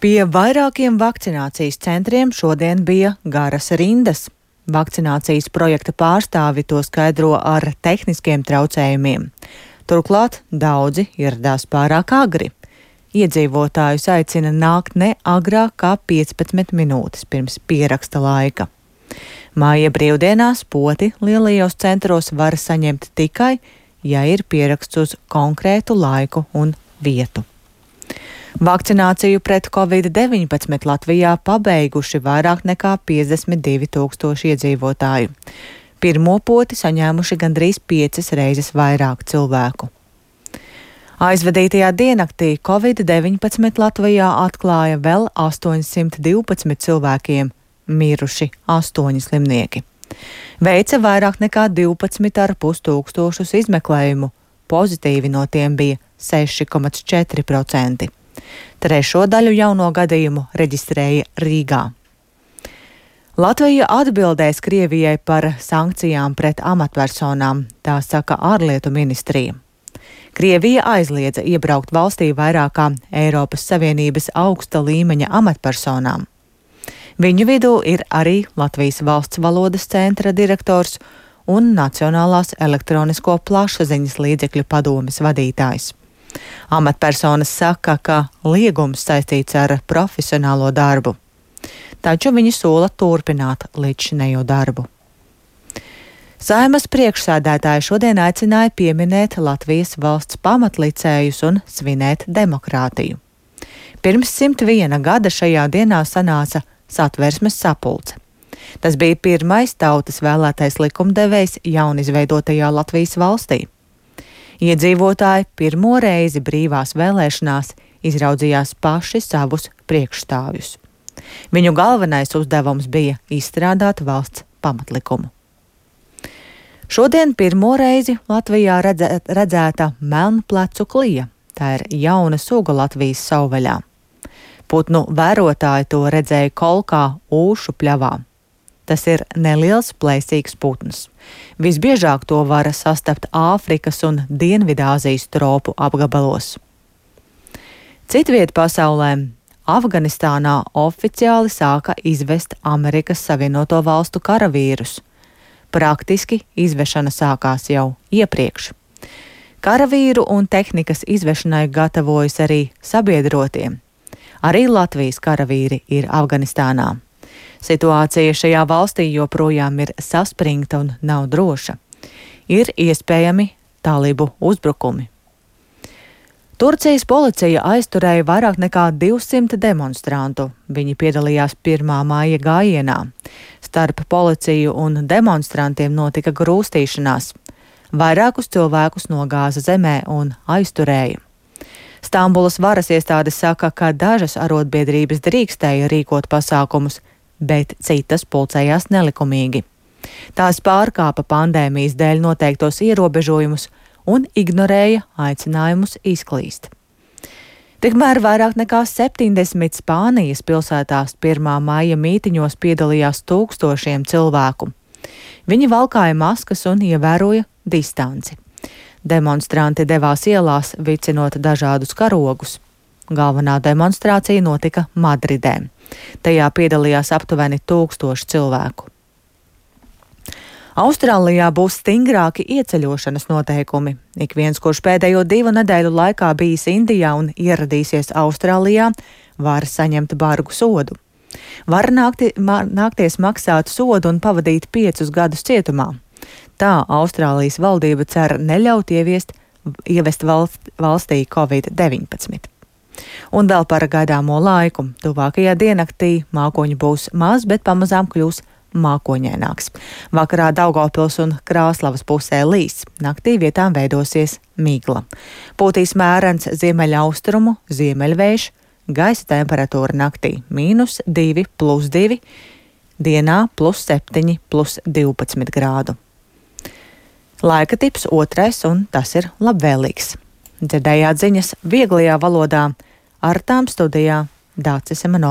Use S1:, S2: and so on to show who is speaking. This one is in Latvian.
S1: Pie vairākiem vakcinācijas centriem šodien bija garas rindas. Vakcinācijas projekta pārstāvi to skaidro ar tehniskiem traucējumiem. Turklāt daudzi ieradās pārāk agri. Iedzīvotājus aicina nākt ne agrāk kā 15 minūtes pirms pieraksta laika. Māja brīvdienās poti lielajos centros var saņemt tikai, ja ir pieraksts uz konkrētu laiku un vietu. Vakcināciju pret Covid-19 Latvijā pabeiguši vairāk nekā 52 000 iedzīvotāju. Pirmo poti saņēmuši gandrīz 5 reizes vairāk cilvēku. Aizvadītajā diennaktī Covid-19 Latvijā atklāja vēl 812 cilvēkiem, miruši 8 slimnieki. Veica vairāk nekā 12,5 tūkstošus izmeklējumu, pozitīvi no tiem bija 6,4%. Trešo daļu jauno gadījumu reģistrēja Rīgā. Latvija atbildēs Krievijai par sankcijām pret amatpersonām, tā saka ārlietu ministrija. Krievija aizliedza iebraukt valstī vairākām Eiropas Savienības augsta līmeņa amatpersonām. Viņu vidū ir arī Latvijas valsts valodas centra direktors un Nacionālās elektronisko plašsaziņas līdzekļu padomes vadītājs. Amatpersonas saka, ka liegums saistīts ar profesionālo darbu, taču viņi sola turpināt līdzšinējo darbu. Saeimas priekšsēdētāji šodien aicināja pieminēt Latvijas valsts pamatlicējus un svinēt demokrātiju. Pirms 101 gada šajā dienā sanāca Satversmes sapulce. Tas bija pirmais tautas vēlētais likumdevējs jaunizveidotajā Latvijas valstī. Iedzīvotāji pirmo reizi brīvās vēlēšanās izraudzījās paši savus priekšstāvjus. Viņu galvenais uzdevums bija izstrādāt valsts pamatlikumu. Šodien pirmo reizi Latvijā redzēta melnplecu klija. Tā ir jauna suga Latvijas savvaļā. Putnu vērotāji to redzēja Kolkā Ūšu pļavā. Tas ir neliels plēsīgs putns. Visbiežāk to var sastapt Āfrikas un Dienvidāzijas tropu apgabalos. Citviet pasaulē Afganistānā oficiāli sāka izvest Amerikas Savienoto Valstu karavīrus. Praktiski izvešana sākās jau iepriekš. Karavīru un tehnikas izvešanai gatavojas arī sabiedrotie. Arī Latvijas karavīri ir Afganistānā. Situācija šajā valstī joprojām ir saspringta un nav droša. Ir iespējami talibu uzbrukumi. Turcijas policija aizturēja vairāk nekā 200 demonstrantu. Viņi piedalījās 1. māja gājienā. Starp policiju un demonstrantiem notika grūstīšanās. Vairākus cilvēkus nogāza zemē un aizturēja. Stambulas varas iestādes saka, ka dažas arotbiedrības drīkstēja rīkot pasākumus, bet citas pulcējās nelikumīgi. Tās pārkāpa pandēmijas dēļ noteiktos ierobežojumus un ignorēja aicinājumus izklīst. Tikmēr vairāk nekā 70 Spānijas pilsētās 1. māja mītiņos piedalījās tūkstošiem cilvēku. Viņi valkāja maskas un ievēroja distanci. Demonstranti devās ielās, vicinot dažādus karogus. Galvenā demonstrācija notika Madridē. Tajā piedalījās aptuveni 1000 cilvēku. Austrālijā būs stingrāki ieceļošanas noteikumi. Ik viens, kurš pēdējo 2 nedēļu laikā bijis Indijā un ieradīsies Austrālijā, var saņemt bargu sodu. Var nākties maksāt sodu un pavadīt 5 gadus cietumā. Tā Austrālijas valdība cer neļaut ievest valstī Covid-19. Un vēl par gaidāmo laiku. Tuvākajā diennaktī mākoņi būs maz, bet pamazām kļūs mākoņaināks. Vakarā Daugavpils un Krāslavas pusē līs. Naktī vietām veidosies migla. Pūtīs mērens ziemeļaustrumu, ziemeļvējš, gaisa temperatūra naktī -2, +2, dienā +7, +12 grādu. Laika tips 2, un tas ir labvēlīgs. Dzirdējāt ziņas vieglajā valodā, ar tām studijā Dācis Emanuēls.